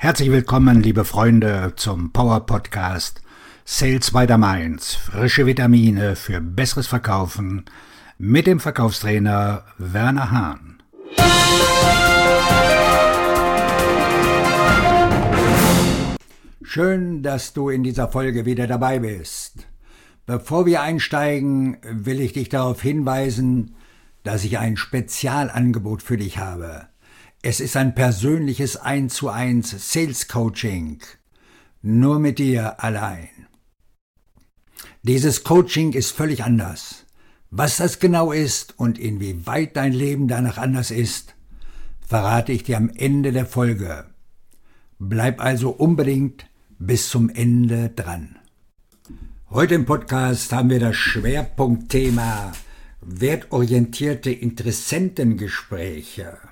Herzlich willkommen, liebe Freunde, zum Power Podcast Sales by the Mainz. Frische Vitamine für besseres Verkaufen mit dem Verkaufstrainer Werner Hahn. Schön, dass du in dieser Folge wieder dabei bist. Bevor wir einsteigen, will ich dich darauf hinweisen, dass ich ein Spezialangebot für dich habe. Es ist ein persönliches 1:1 Sales Coaching, nur mit dir allein. Dieses Coaching ist völlig anders. Was das genau ist und inwieweit dein Leben danach anders ist, verrate ich dir am Ende der Folge. Bleib also unbedingt bis zum Ende dran. Heute im Podcast haben wir das Schwerpunktthema wertorientierte Interessentengespräche.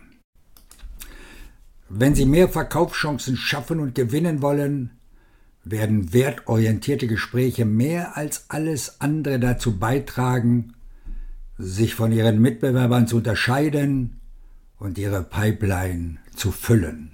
Wenn Sie mehr Verkaufschancen schaffen und gewinnen wollen, werden wertorientierte Gespräche mehr als alles andere dazu beitragen, sich von Ihren Mitbewerbern zu unterscheiden und Ihre Pipeline zu füllen.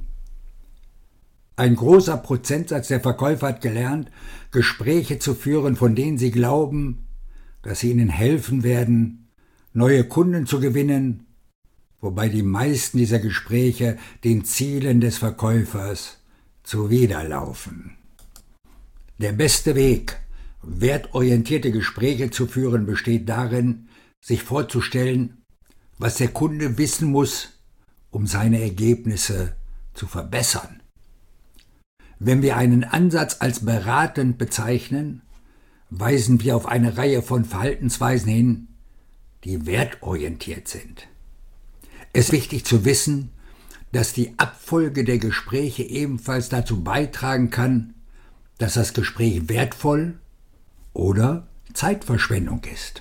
Ein großer Prozentsatz der Verkäufer hat gelernt, Gespräche zu führen, von denen sie glauben, dass sie ihnen helfen werden, neue Kunden zu gewinnen, wobei die meisten dieser Gespräche den Zielen des Verkäufers zuwiderlaufen. Der beste Weg, wertorientierte Gespräche zu führen, besteht darin, sich vorzustellen, was der Kunde wissen muss, um seine Ergebnisse zu verbessern. Wenn wir einen Ansatz als beratend bezeichnen, weisen wir auf eine Reihe von Verhaltensweisen hin, die wertorientiert sind. Es ist wichtig zu wissen, dass die Abfolge der Gespräche ebenfalls dazu beitragen kann, dass das Gespräch wertvoll oder Zeitverschwendung ist.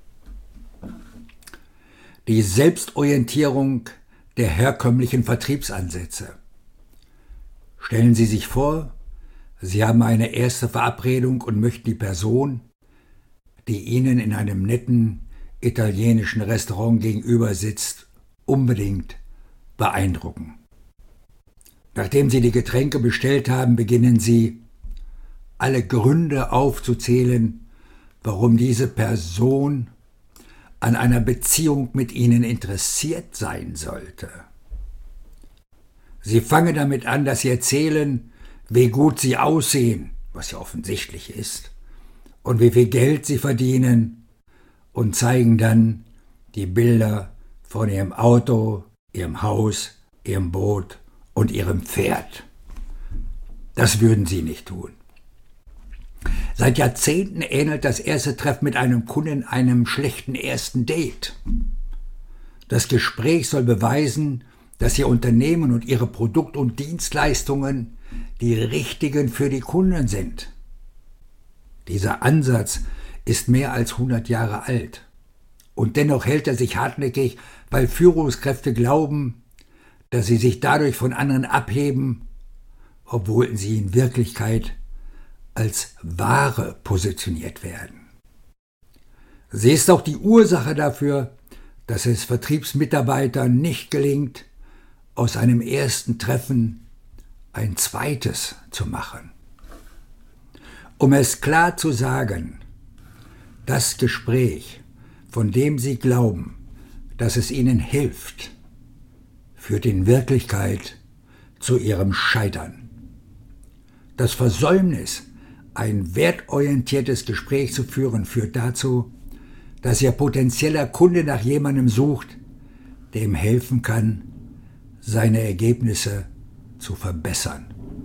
Die Selbstorientierung der herkömmlichen Vertriebsansätze. Stellen Sie sich vor, Sie haben eine erste Verabredung und möchten die Person, die Ihnen in einem netten italienischen Restaurant gegenüber sitzt, unbedingt beeindrucken. Nachdem Sie die Getränke bestellt haben, beginnen Sie, alle Gründe aufzuzählen, warum diese Person an einer Beziehung mit Ihnen interessiert sein sollte. Sie fangen damit an, dass Sie erzählen, wie gut Sie aussehen, was ja offensichtlich ist, und wie viel Geld Sie verdienen, und zeigen dann die Bilder von Ihrem Auto, Ihrem Haus, Ihrem Boot und Ihrem Pferd. Das würden Sie nicht tun. Seit Jahrzehnten ähnelt das erste Treffen mit einem Kunden einem schlechten ersten Date. Das Gespräch soll beweisen, dass Ihr Unternehmen und Ihre Produkte und Dienstleistungen die richtigen für die Kunden sind. Dieser Ansatz ist mehr als 100 Jahre alt. Und dennoch hält er sich hartnäckig, weil Führungskräfte glauben, dass sie sich dadurch von anderen abheben, obwohl sie in Wirklichkeit als Ware positioniert werden. Sie ist auch die Ursache dafür, dass es Vertriebsmitarbeitern nicht gelingt, aus einem ersten Treffen ein zweites zu machen. Um es klar zu sagen, das Gespräch, von dem Sie glauben, dass es Ihnen hilft, führt in Wirklichkeit zu Ihrem Scheitern. Das Versäumnis, ein wertorientiertes Gespräch zu führen, führt dazu, dass Ihr potenzieller Kunde nach jemandem sucht, der ihm helfen kann, seine Ergebnisse zu verbessern.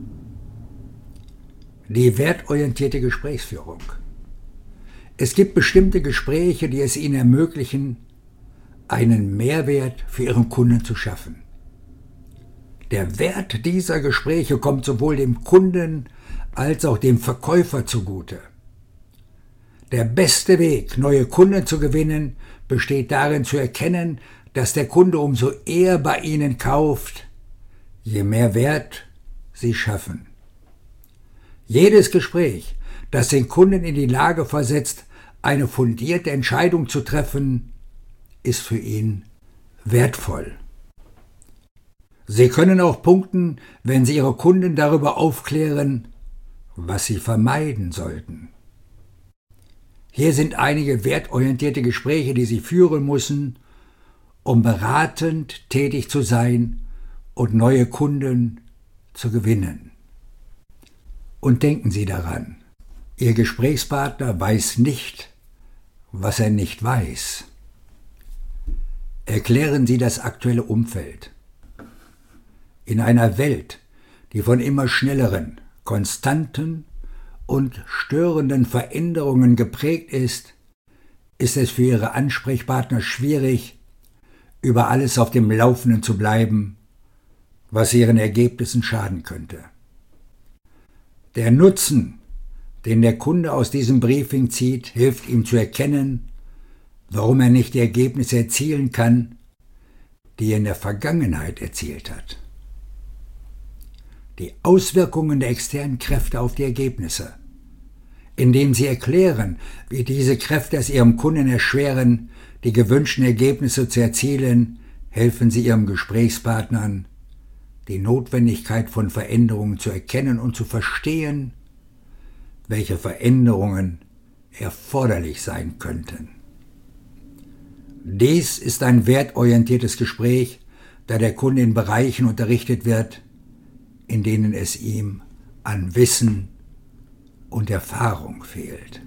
Die wertorientierte Gesprächsführung. Es gibt bestimmte Gespräche, die es Ihnen ermöglichen, einen Mehrwert für Ihren Kunden zu schaffen. Der Wert dieser Gespräche kommt sowohl dem Kunden als auch dem Verkäufer zugute. Der beste Weg, neue Kunden zu gewinnen, besteht darin zu erkennen, dass der Kunde umso eher bei Ihnen kauft, je mehr Wert Sie schaffen. Jedes Gespräch, das den Kunden in die Lage versetzt, eine fundierte Entscheidung zu treffen, ist für ihn wertvoll. Sie können auch punkten, wenn Sie Ihre Kunden darüber aufklären, was sie vermeiden sollten. Hier sind einige wertorientierte Gespräche, die Sie führen müssen, um beratend tätig zu sein und neue Kunden zu gewinnen. Und denken Sie daran, Ihr Gesprächspartner weiß nicht, was er nicht weiß. Erklären Sie das aktuelle Umfeld. In einer Welt, die von immer schnelleren, konstanten und störenden Veränderungen geprägt ist es für Ihre Ansprechpartner schwierig, über alles auf dem Laufenden zu bleiben, was Ihren Ergebnissen schaden könnte. Der Nutzen, den der Kunde aus diesem Briefing zieht, hilft ihm zu erkennen, warum er nicht die Ergebnisse erzielen kann, die er in der Vergangenheit erzielt hat. Die Auswirkungen der externen Kräfte auf die Ergebnisse, indem Sie erklären, wie diese Kräfte es Ihrem Kunden erschweren, die gewünschten Ergebnisse zu erzielen, helfen Sie Ihrem Gesprächspartnern, die Notwendigkeit von Veränderungen zu erkennen und zu verstehen, welche Veränderungen erforderlich sein könnten. Dies ist ein wertorientiertes Gespräch, da der Kunde in Bereichen unterrichtet wird, in denen es ihm an Wissen und Erfahrung fehlt.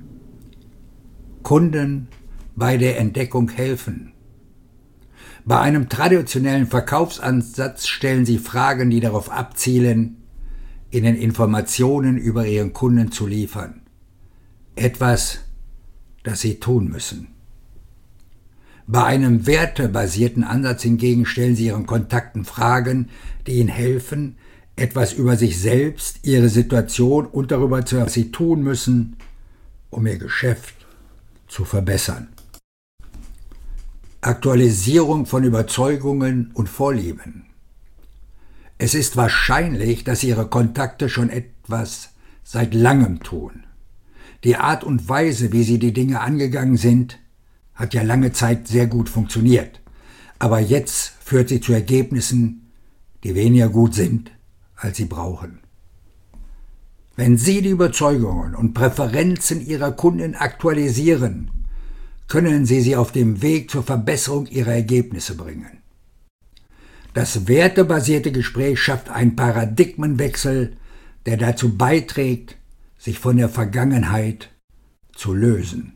Kunden bei der Entdeckung helfen. Bei einem traditionellen Verkaufsansatz stellen Sie Fragen, die darauf abzielen, Ihnen Informationen über Ihren Kunden zu liefern. Etwas, das Sie tun müssen. Bei einem wertebasierten Ansatz hingegen stellen Sie Ihren Kontakten Fragen, die Ihnen helfen, etwas über sich selbst, Ihre Situation und darüber zu erfahren, was Sie tun müssen, um Ihr Geschäft zu verbessern. Aktualisierung von Überzeugungen und Vorlieben. Es ist wahrscheinlich, dass Ihre Kontakte schon etwas seit langem tun. Die Art und Weise, wie Sie die Dinge angegangen sind, hat ja lange Zeit sehr gut funktioniert. Aber jetzt führt sie zu Ergebnissen, die weniger gut sind, als Sie brauchen. Wenn Sie die Überzeugungen und Präferenzen Ihrer Kunden aktualisieren, können Sie sie auf dem Weg zur Verbesserung Ihrer Ergebnisse bringen. Das wertebasierte Gespräch schafft einen Paradigmenwechsel, der dazu beiträgt, sich von der Vergangenheit zu lösen.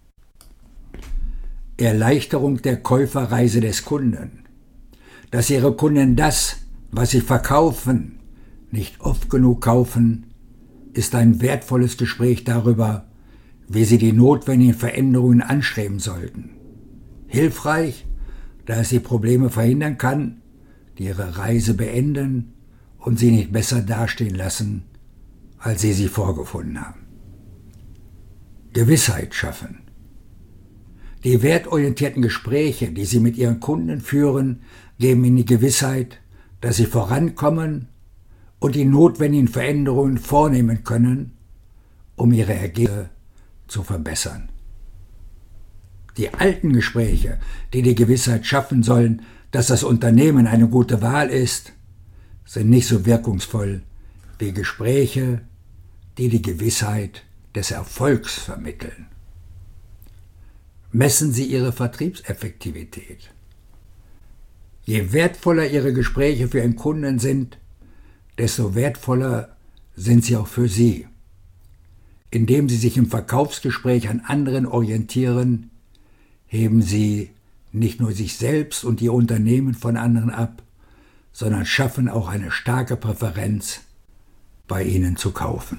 Erleichterung der Käuferreise des Kunden. Dass Ihre Kunden das, was Sie verkaufen, nicht oft genug kaufen, ist ein wertvolles Gespräch darüber, wie Sie die notwendigen Veränderungen anstreben sollten. Hilfreich, da es die Probleme verhindern kann, die Ihre Reise beenden und Sie nicht besser dastehen lassen, als Sie sie vorgefunden haben. Gewissheit schaffen. Die wertorientierten Gespräche, die Sie mit Ihren Kunden führen, geben Ihnen die Gewissheit, dass Sie vorankommen und die notwendigen Veränderungen vornehmen können, um Ihre Ergebnisse zu verbessern. Die alten Gespräche, die die Gewissheit schaffen sollen, dass das Unternehmen eine gute Wahl ist, sind nicht so wirkungsvoll wie Gespräche, die die Gewissheit des Erfolgs vermitteln. Messen Sie Ihre Vertriebseffektivität. Je wertvoller Ihre Gespräche für Ihren Kunden sind, desto wertvoller sind sie auch für Sie. Indem Sie sich im Verkaufsgespräch an anderen orientieren, heben Sie nicht nur sich selbst und Ihr Unternehmen von anderen ab, sondern schaffen auch eine starke Präferenz, bei Ihnen zu kaufen.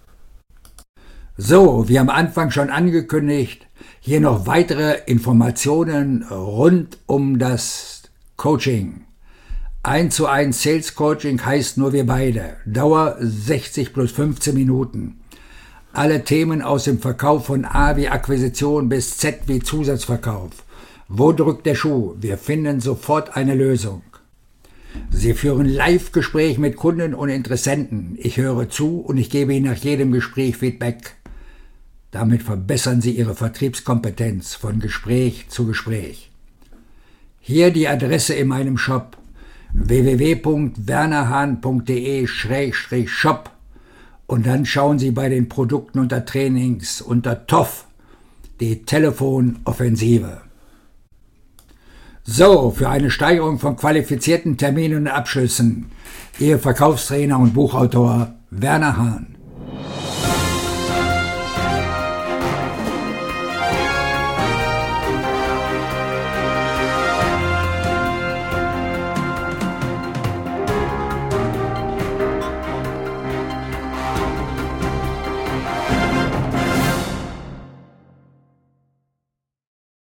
So, wie am Anfang schon angekündigt, hier noch weitere Informationen rund um das Coaching. 1:1 Sales Coaching heißt nur wir beide. Dauer 60 plus 15 Minuten. Alle Themen aus dem Verkauf von A wie Akquisition bis Z wie Zusatzverkauf. Wo drückt der Schuh? Wir finden sofort eine Lösung. Sie führen Live-Gespräch mit Kunden und Interessenten. Ich höre zu und ich gebe Ihnen nach jedem Gespräch Feedback. Damit verbessern Sie Ihre Vertriebskompetenz von Gespräch zu Gespräch. Hier die Adresse in meinem Shop www.wernerhahn.de/shop und dann schauen Sie bei den Produkten unter Trainings unter TOF, die Telefonoffensive. So, für eine Steigerung von qualifizierten Terminen und Abschlüssen, Ihr Verkaufstrainer und Buchautor Werner Hahn.